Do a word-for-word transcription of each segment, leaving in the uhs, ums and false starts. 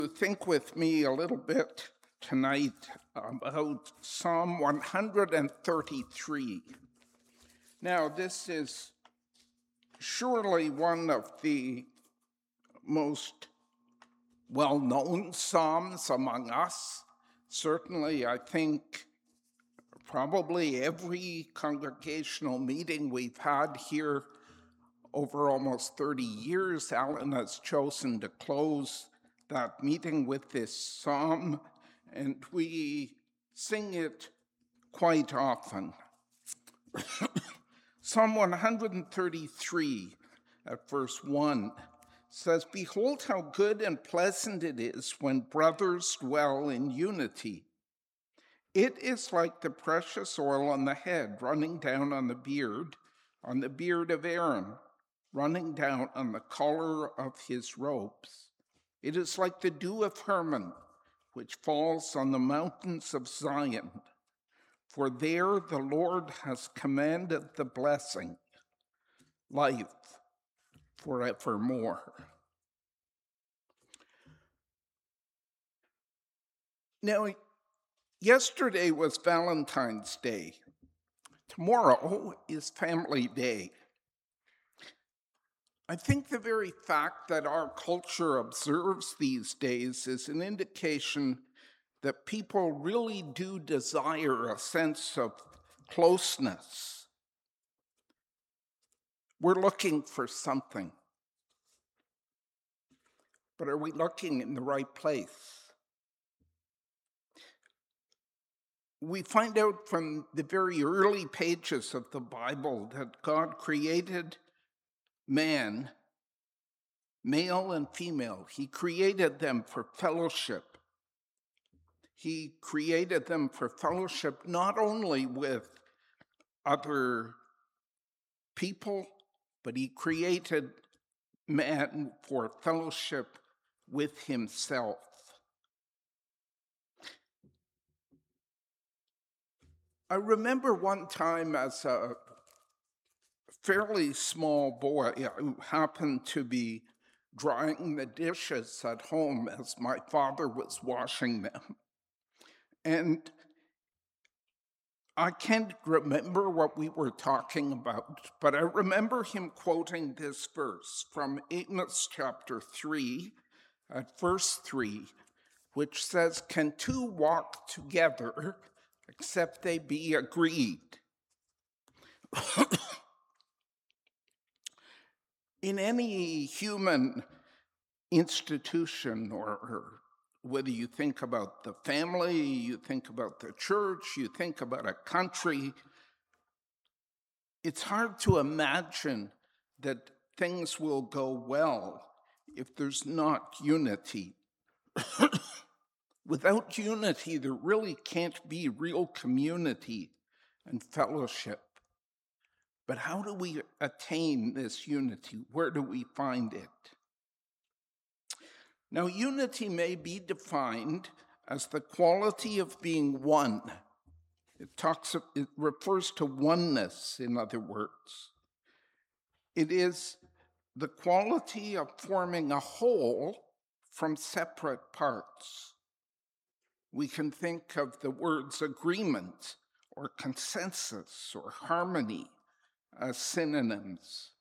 Think with me a little bit tonight about Psalm one hundred thirty-three. Now, this is surely one of the most well-known psalms among us. Certainly, I think probably every congregational meeting we've had here over almost thirty years, Alan has chosen to close that meeting with this psalm, and we sing it quite often. Psalm one hundred thirty-three at verse one says, "Behold how good and pleasant it is when brothers dwell in unity. It is like the precious oil on the head running down on the beard, on the beard of Aaron, running down on the collar of his robes. It is like the dew of Hermon, which falls on the mountains of Zion. For there the Lord has commanded the blessing, life forevermore." Now, yesterday was Valentine's Day. Tomorrow is Family Day. I think the very fact that our culture observes these days is an indication that people really do desire a sense of closeness. We're looking for something. But are we looking in the right place? We find out from the very early pages of the Bible that God created man, male and female. He created them for fellowship. He created them for fellowship not only with other people, but he created man for fellowship with himself. I remember one time as a fairly small boy who happened to be drying the dishes at home as my father was washing them. And I can't remember what we were talking about, but I remember him quoting this verse from Amos chapter three, at verse three, which says, "Can two walk together except they be agreed?" In any human institution, or, or whether you think about the family, you think about the church, you think about a country, it's hard to imagine that things will go well if there's not unity. Without unity, there really can't be real community and fellowship. But how do we attain this unity? Where do we find it? Now, unity may be defined as the quality of being one. It talks, it refers to oneness, in other words. It is the quality of forming a whole from separate parts. We can think of the words agreement or consensus or harmony as synonyms.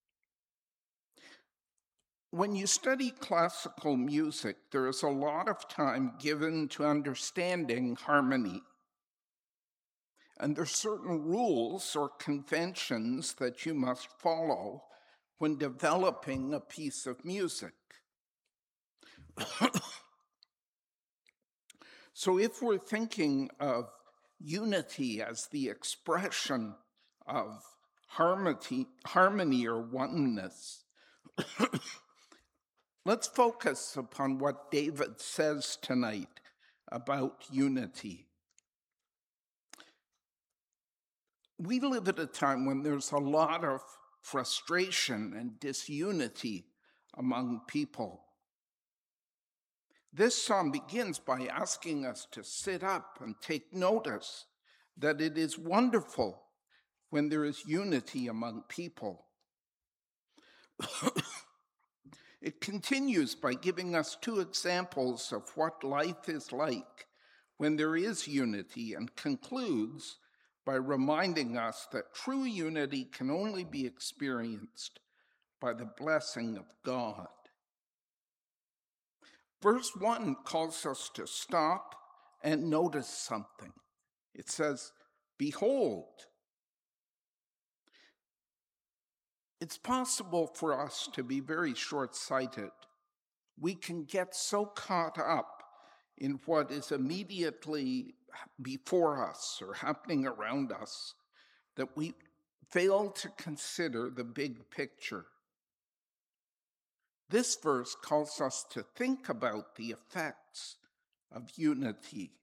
When you study classical music, there is a lot of time given to understanding harmony. And there are certain rules or conventions that you must follow when developing a piece of music. So if we're thinking of unity as the expression of harmony, harmony or oneness, let's focus upon what David says tonight about unity. We live at a time when there's a lot of frustration and disunity among people. This psalm begins by asking us to sit up and take notice that it is wonderful when there is unity among people. It continues by giving us two examples of what life is like when there is unity, and concludes by reminding us that true unity can only be experienced by the blessing of God. Verse one calls us to stop and notice something. It says, "Behold." It's possible for us to be very short-sighted. We can get so caught up in what is immediately before us or happening around us that we fail to consider the big picture. This verse calls us to think about the effects of unity.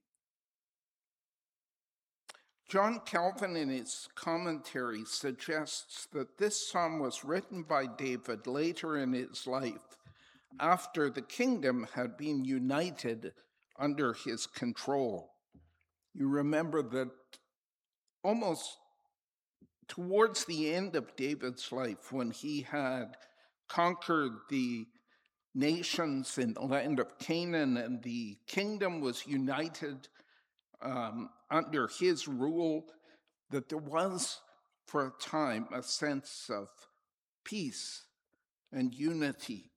John Calvin, in his commentary, suggests that this psalm was written by David later in his life, after the kingdom had been united under his control. You remember that almost towards the end of David's life, when he had conquered the nations in the land of Canaan and the kingdom was united um, under his rule, that there was for a time a sense of peace and unity.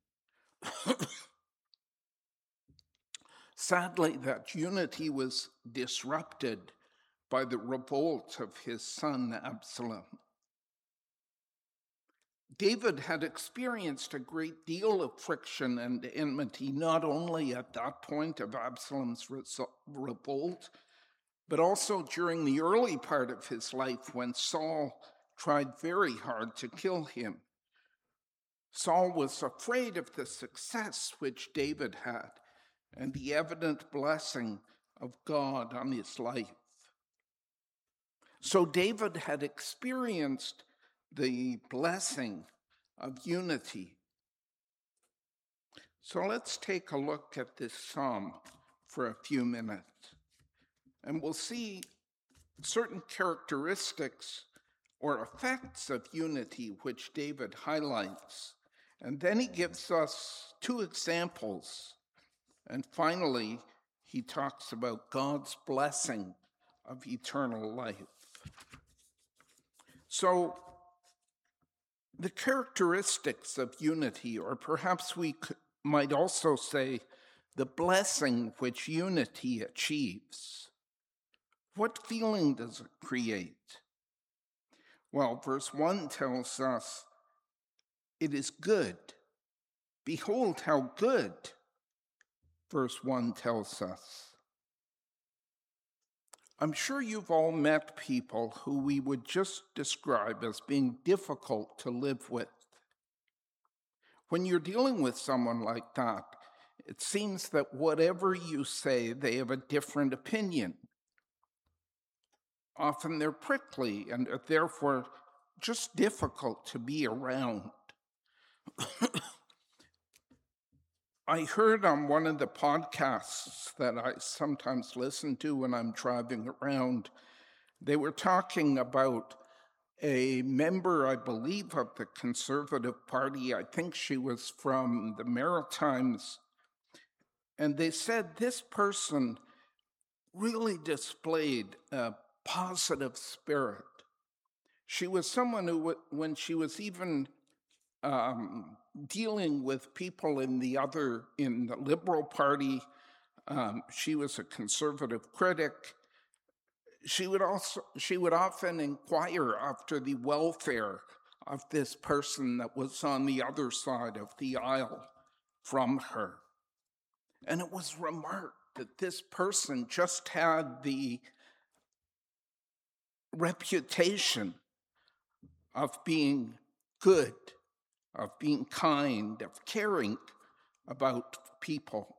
Sadly, that unity was disrupted by the revolt of his son Absalom. David had experienced a great deal of friction and enmity, not only at that point of Absalom's revolt, but also during the early part of his life when Saul tried very hard to kill him. Saul was afraid of the success which David had and the evident blessing of God on his life. So David had experienced the blessing of unity. So let's take a look at this psalm for a few minutes. And we'll see certain characteristics or effects of unity which David highlights. And then he gives us two examples. And finally, he talks about God's blessing of eternal life. So, the characteristics of unity, or perhaps we could, might also say the blessing which unity achieves. What feeling does it create? Well, verse one tells us, it is good. Behold how good, verse one tells us. I'm sure you've all met people who we would just describe as being difficult to live with. When you're dealing with someone like that, it seems that whatever you say, they have a different opinion. Often they're prickly and are therefore just difficult to be around. I heard on one of the podcasts that I sometimes listen to when I'm driving around, they were talking about a member, I believe, of the Conservative Party. I think she was from the Maritimes. And they said this person really displayed a positive spirit. She was someone who, when she was even um, dealing with people in the other, in the Liberal Party, um, she was a conservative critic. She would also, she would often inquire after the welfare of this person that was on the other side of the aisle from her. And it was remarked that this person just had the reputation of being good, of being kind, of caring about people.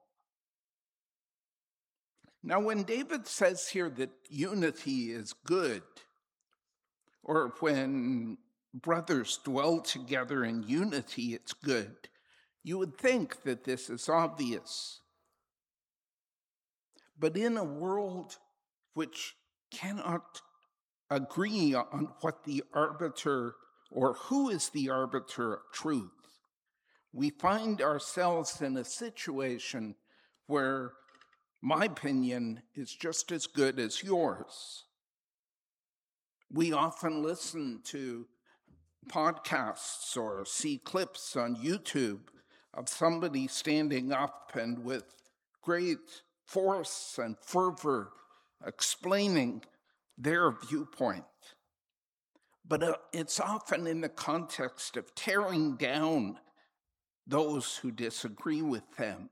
Now, when David says here that unity is good, or when brothers dwell together in unity, it's good, you would think that this is obvious. But in a world which cannot agree on what the arbiter or who is the arbiter of truth, we find ourselves in a situation where my opinion is just as good as yours. We often listen to podcasts or see clips on YouTube of somebody standing up and with great force and fervor explaining their viewpoint. But uh, it's often in the context of tearing down those who disagree with them.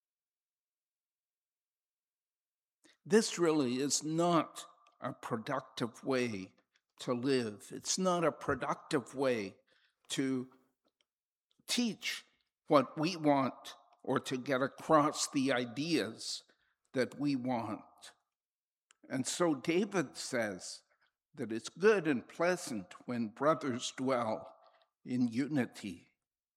This really is not a productive way to live. It's not a productive way to teach what we want or to get across the ideas that we want. And so David says that it's good and pleasant when brothers dwell in unity.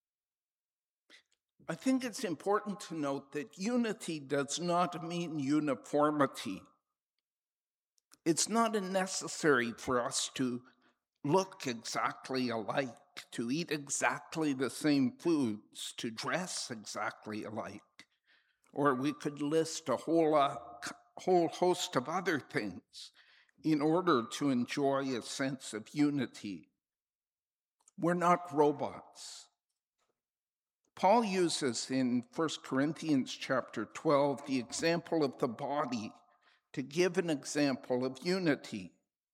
I think it's important to note that unity does not mean uniformity. It's not necessary for us to look exactly alike, to eat exactly the same foods, to dress exactly alike. Or we could list a whole, uh, whole host of other things in order to enjoy a sense of unity. We're not robots. Paul uses in First Corinthians chapter twelve the example of the body to give an example of unity.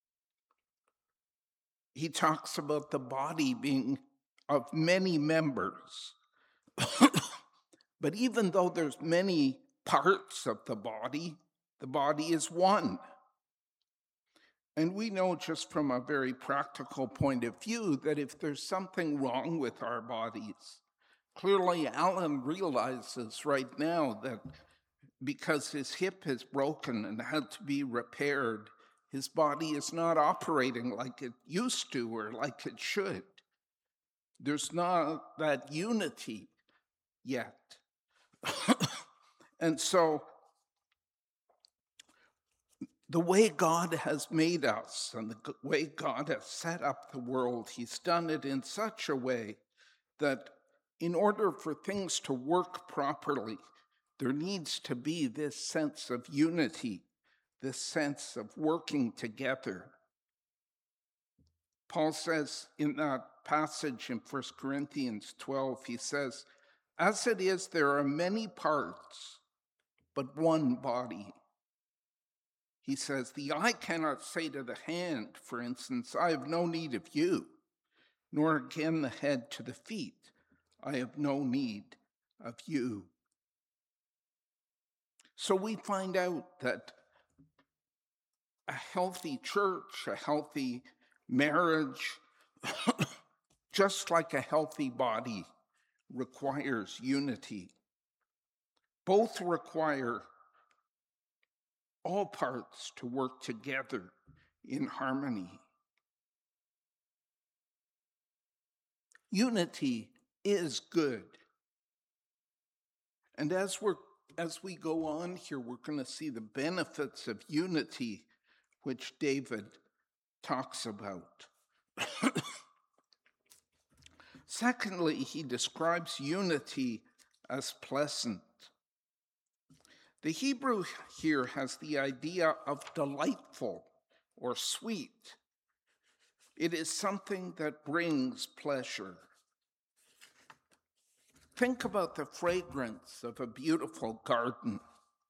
He talks about the body being of many members. But even though there's many parts of the body, the body is one. And we know just from a very practical point of view that if there's something wrong with our bodies, clearly Alan realizes right now that because his hip is broken and had to be repaired, his body is not operating like it used to or like it should. There's not that unity yet. And so the way God has made us and the way God has set up the world, he's done it in such a way that in order for things to work properly, there needs to be this sense of unity, this sense of working together. Paul says in that passage in First Corinthians twelve, he says, as it is, there are many parts, but one body. He says, the eye cannot say to the hand, for instance, I have no need of you, nor again the head to the feet, I have no need of you. So we find out that a healthy church, a healthy marriage, just like a healthy body, requires unity. Both require all parts to work together in harmony. Unity is good. And as we're as we go on here, we're going to see the benefits of unity, which David talks about. Secondly, he describes unity as pleasant. The Hebrew here has the idea of delightful or sweet. It is something that brings pleasure. Think about the fragrance of a beautiful garden.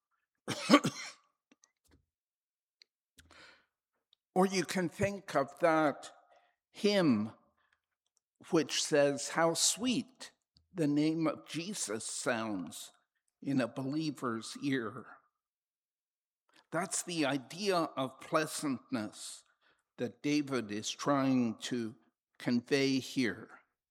Or you can think of that hymn which says how sweet the name of Jesus sounds in a believer's ear. That's the idea of pleasantness that David is trying to convey here.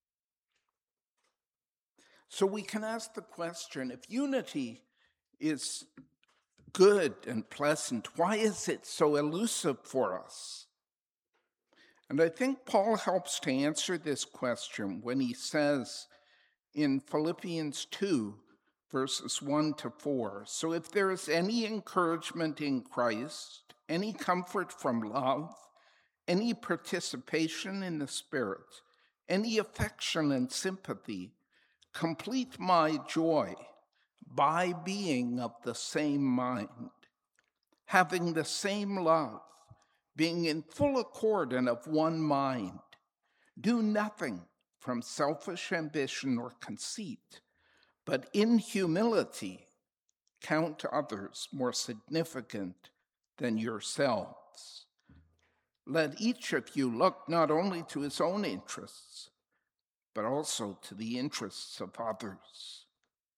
So we can ask the question, if unity is good and pleasant, why is it so elusive for us? And I think Paul helps to answer this question when he says in Philippians two, verses one to four, so if there is any encouragement in Christ, any comfort from love, any participation in the Spirit, any affection and sympathy, Complete my joy by being of the same mind, having the same love, being in full accord and of one mind. Do nothing from selfish ambition or conceit, but in humility count others more significant than yourselves. Let each of you look not only to his own interests, but also to the interests of others.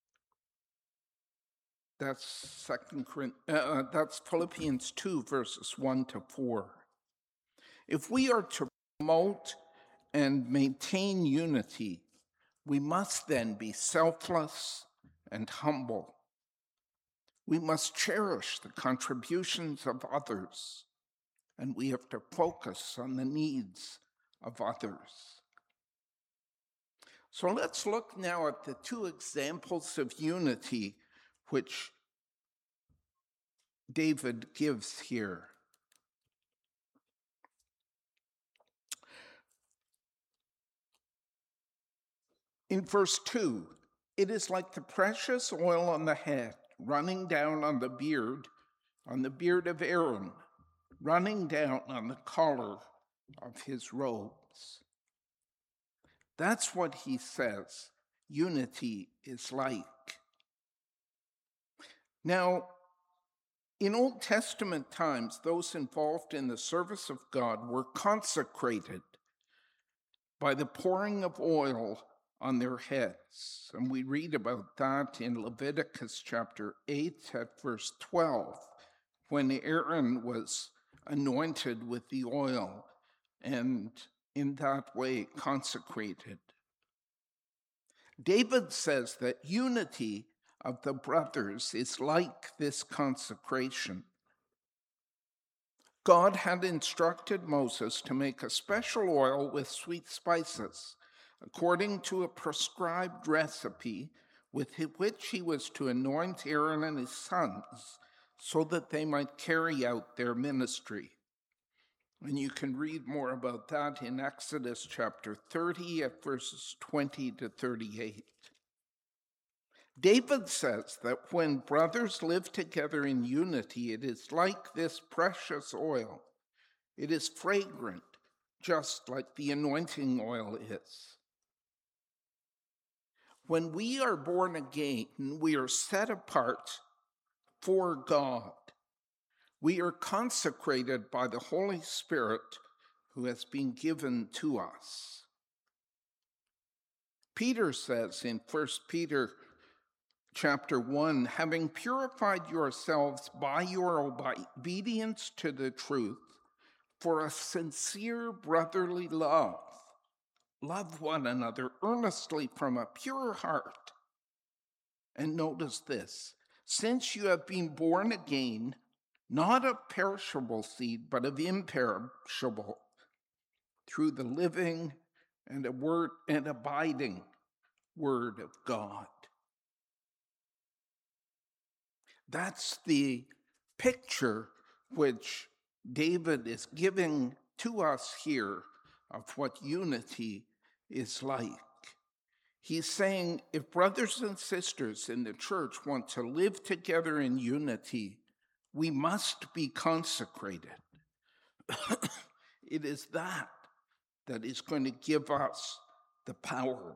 That's Second uh, that's Philippians two, verses one to four. If we are to promote and maintain unity, we must then be selfless and humble. We must cherish the contributions of others, and we have to focus on the needs of others. So let's look now at the two examples of unity which David gives here. In verse two, it is like the precious oil on the head, running down on the beard, on the beard of Aaron, running down on the collar of his robes. That's what he says unity is like. Now, in Old Testament times, those involved in the service of God were consecrated by the pouring of oil on their heads. And we read about that in Leviticus chapter eight at verse twelve, when Aaron was anointed with the oil and in that way consecrated. David says that unity of the brothers is like this consecration. God had instructed Moses to make a special oil with sweet spices, according to a prescribed recipe with which he was to anoint Aaron and his sons so that they might carry out their ministry. And you can read more about that in Exodus chapter thirty at verses twenty to thirty-eight. David says that when brothers live together in unity, it is like this precious oil. It is fragrant, just like the anointing oil is. When we are born again, we are set apart for God. We are consecrated by the Holy Spirit who has been given to us. Peter says in First Peter chapter one, having purified yourselves by your obedience to the truth for a sincere brotherly love, love one another earnestly from a pure heart. And notice this, since you have been born again, not of perishable seed, but of imperishable, through the living and a word and abiding word of God. That's the picture which David is giving to us here of what unity is like. He's saying if brothers and sisters in the church want to live together in unity, we must be consecrated. It is that that is going to give us the power.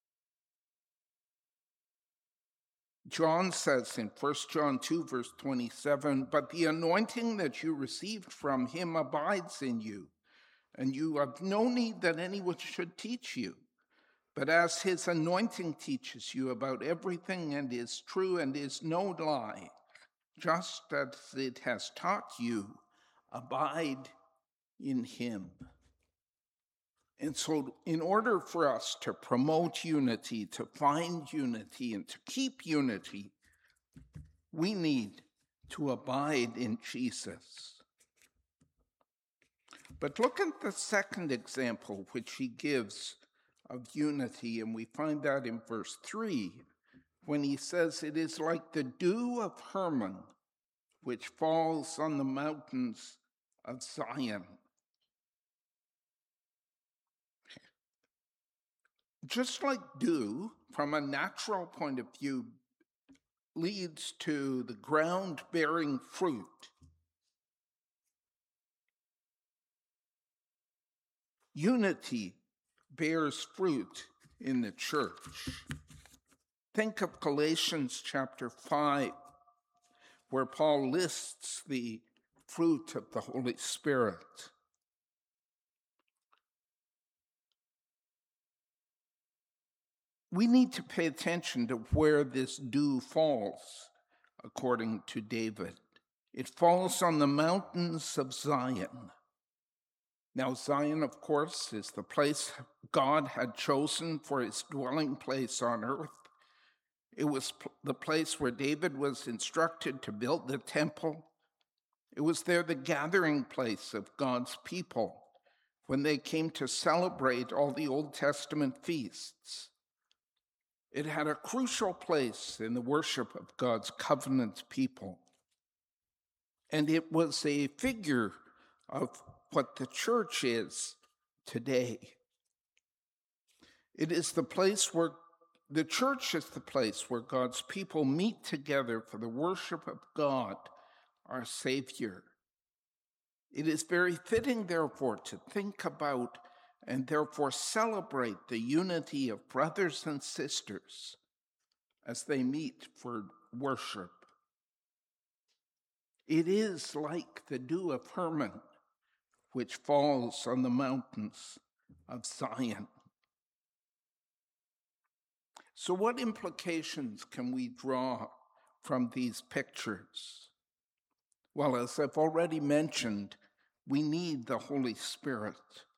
John says in First John two, verse twenty-seven, but the anointing that you received from him abides in you, and you have no need that anyone should teach you. But as his anointing teaches you about everything and is true and is no lie, just as it has taught you, abide in him. And so in order for us to promote unity, to find unity, and to keep unity, we need to abide in Jesus. But look at the second example which he gives of unity, and we find that in verse three, when he says, it is like the dew of Hermon, which falls on the mountains of Zion. Just like dew from a natural point of view, leads to the ground bearing fruit. Unity bears fruit in the church. Think of Galatians chapter five, where Paul lists the fruit of the Holy Spirit. We need to pay attention to where this dew falls, according to David. It falls on the mountains of Zion. Now, Zion, of course, is the place God had chosen for his dwelling place on earth. It was the place where David was instructed to build the temple. It was there the gathering place of God's people when they came to celebrate all the Old Testament feasts. It had a crucial place in the worship of God's covenant people. And it was a figure of what the church is today. It is the place where the church is the place where God's people meet together for the worship of God, our Savior. It is very fitting, therefore, to think about and therefore celebrate the unity of brothers and sisters as they meet for worship. It is like the dew of Hermon, which falls on the mountains of Zion. So what implications can we draw from these pictures? Well, as I've already mentioned, we need the Holy Spirit.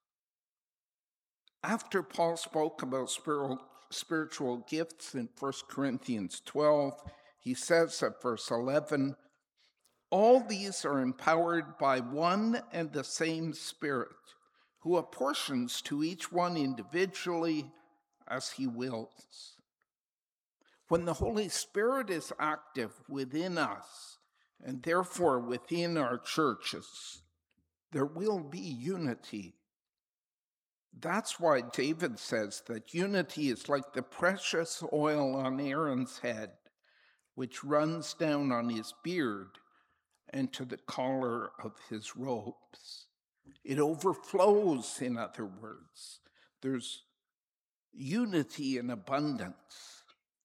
After Paul spoke about spiritual gifts in First Corinthians twelve, he says at verse eleven, all these are empowered by one and the same Spirit, who apportions to each one individually as he wills. When the Holy Spirit is active within us, and therefore within our churches, there will be unity. That's why David says that unity is like the precious oil on Aaron's head, which runs down on his beard and to the collar of his robes. It overflows, in other words. There's unity in abundance.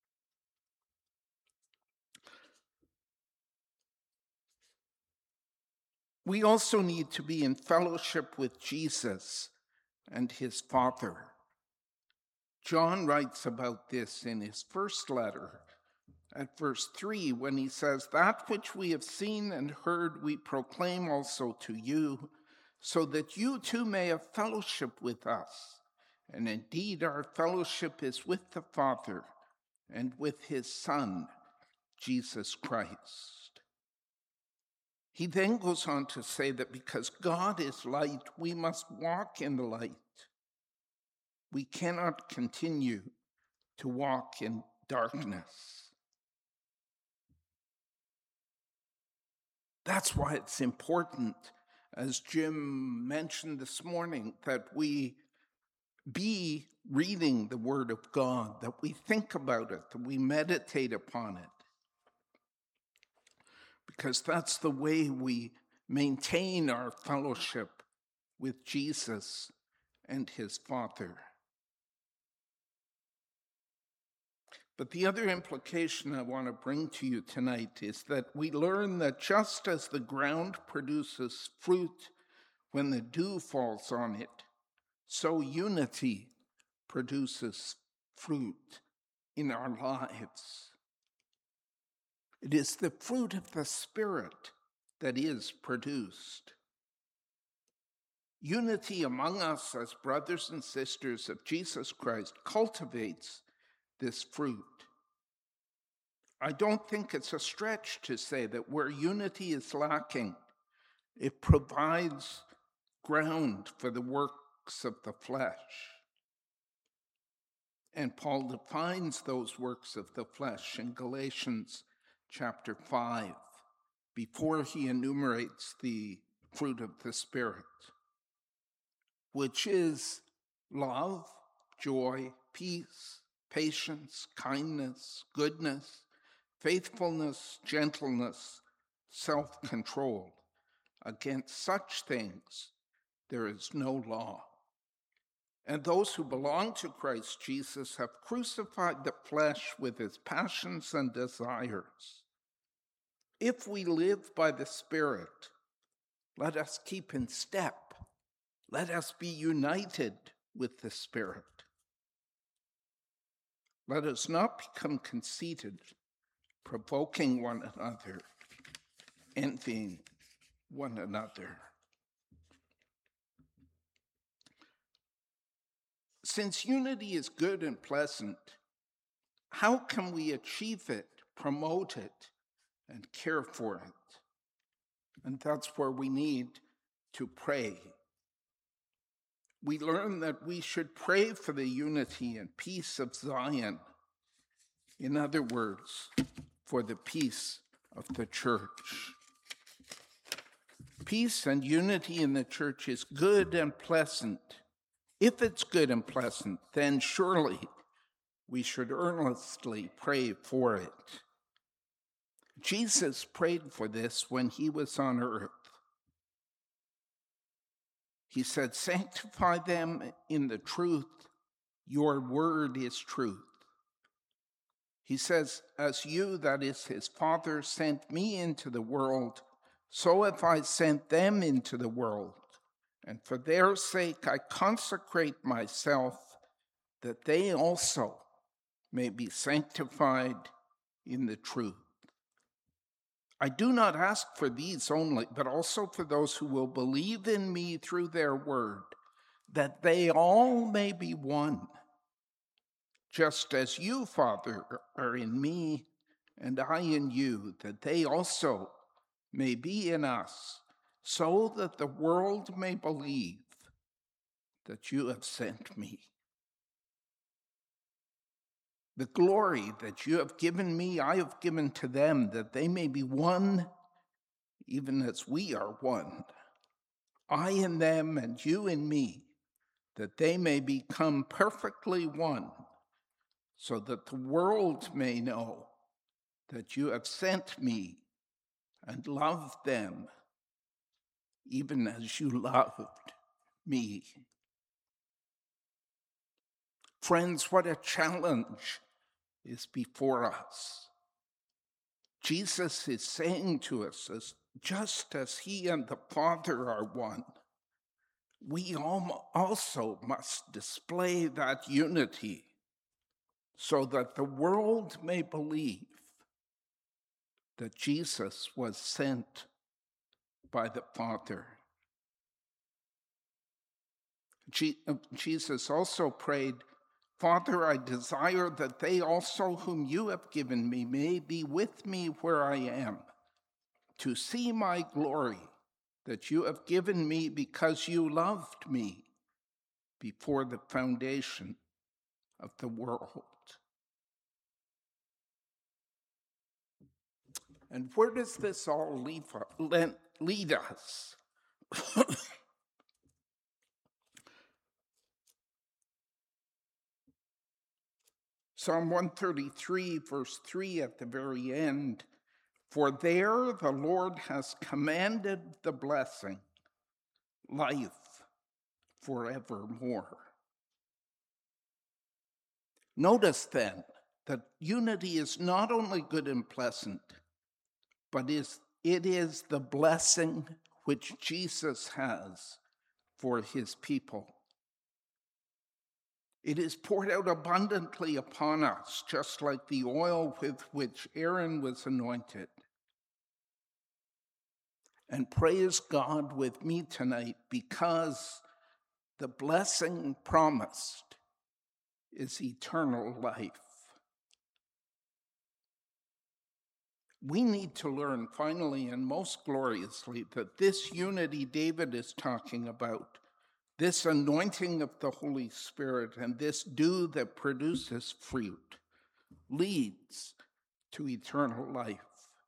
We also need to be in fellowship with Jesus and his Father. John writes about this in his first letter at verse three when he says, that which we have seen and heard we proclaim also to you, so that you too may have fellowship with us. And indeed our fellowship is with the Father and with his Son, Jesus Christ. He then goes on to say that because God is light, we must walk in the light. We cannot continue to walk in darkness. That's why it's important, as Jim mentioned this morning, that we be reading the Word of God, that we think about it, that we meditate upon it. Because that's the way we maintain our fellowship with Jesus and his Father. But the other implication I want to bring to you tonight is that we learn that just as the ground produces fruit when the dew falls on it, so unity produces fruit in our lives. It is the fruit of the Spirit that is produced. Unity among us as brothers and sisters of Jesus Christ cultivates this fruit. I don't think it's a stretch to say that where unity is lacking, it provides ground for the works of the flesh. And Paul defines those works of the flesh in Galatians chapter five, before he enumerates the fruit of the Spirit, which is love, joy, peace, patience, kindness, goodness, faithfulness, gentleness, self-control. Against such things there is no law. And those who belong to Christ Jesus have crucified the flesh with its passions and desires. If we live by the Spirit, let us keep in step. Let us be united with the Spirit. Let us not become conceited, provoking one another, envying one another. Since unity is good and pleasant, how can we achieve it, promote it, and care for it? And that's where we need to pray. We learn that we should pray for the unity and peace of Zion. In other words, for the peace of the church. Peace and unity in the church is good and pleasant. If it's good and pleasant, then surely we should earnestly pray for it. Jesus prayed for this when he was on earth. He said, "Sanctify them in the truth. Your word is truth." He says, "As you, that is his Father, sent me into the world, so have I sent them into the world. And for their sake I consecrate myself, that they also may be sanctified in the truth. I do not ask for these only, but also for those who will believe in me through their word, that they all may be one, just as you, Father, are in me and I in you, that they also may be in us, so that the world may believe that you have sent me. The glory that you have given me, I have given to them, that they may be one, even as we are one. I in them and you in me, that they may become perfectly one, so that the world may know that you have sent me and loved them, even as you loved me. Friends, what a challenge is before us. Jesus is saying to us, as just as he and the Father are one, we also must display that unity so that the world may believe that Jesus was sent by the Father. Jesus also prayed, "Father, I desire that they also whom you have given me may be with me where I am, to see my glory that you have given me because you loved me before the foundation of the world." And where does this all leave, lead us? Psalm one thirty-three, verse three at the very end, "For there the Lord has commanded the blessing, life forevermore." Notice then that unity is not only good and pleasant, but is, it is the blessing which Jesus has for his people. It is poured out abundantly upon us, just like the oil with which Aaron was anointed. And praise God with me tonight, because the blessing promised is eternal life. We need to learn finally and most gloriously that this unity David is talking about, this anointing of the Holy Spirit and this dew that produces fruit, leads to eternal life.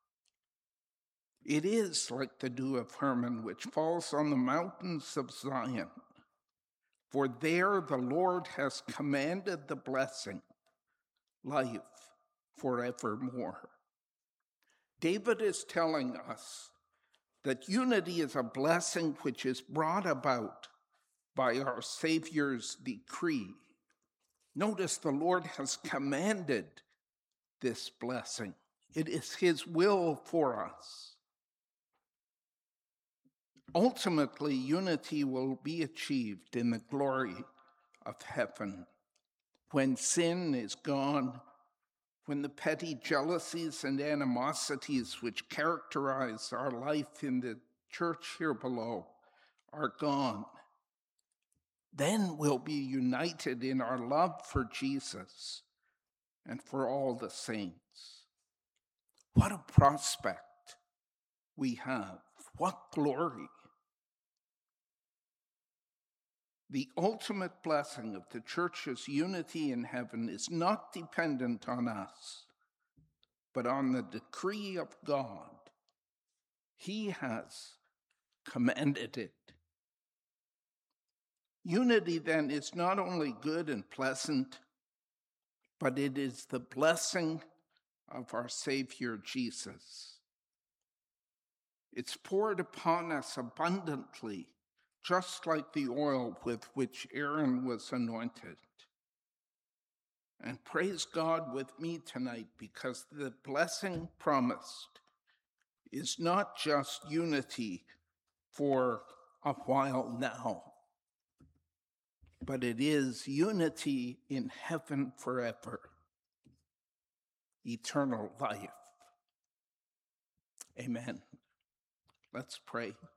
It is like the dew of Hermon, which falls on the mountains of Zion. For there the Lord has commanded the blessing, life forevermore. David is telling us that unity is a blessing which is brought about by our Savior's decree. Notice the Lord has commanded this blessing. It is his will for us. Ultimately, unity will be achieved in the glory of heaven when sin is gone, when the petty jealousies and animosities which characterize our life in the church here below are gone. Then we'll be united in our love for Jesus and for all the saints. What a prospect we have. What glory. The ultimate blessing of the church's unity in heaven is not dependent on us, but on the decree of God. He has commanded it. Unity, then, is not only good and pleasant, but it is the blessing of our Savior Jesus. It's poured upon us abundantly, just like the oil with which Aaron was anointed. And praise God with me tonight, because the blessing promised is not just unity for a while now, but it is unity in heaven forever, eternal life. Amen. Let's pray.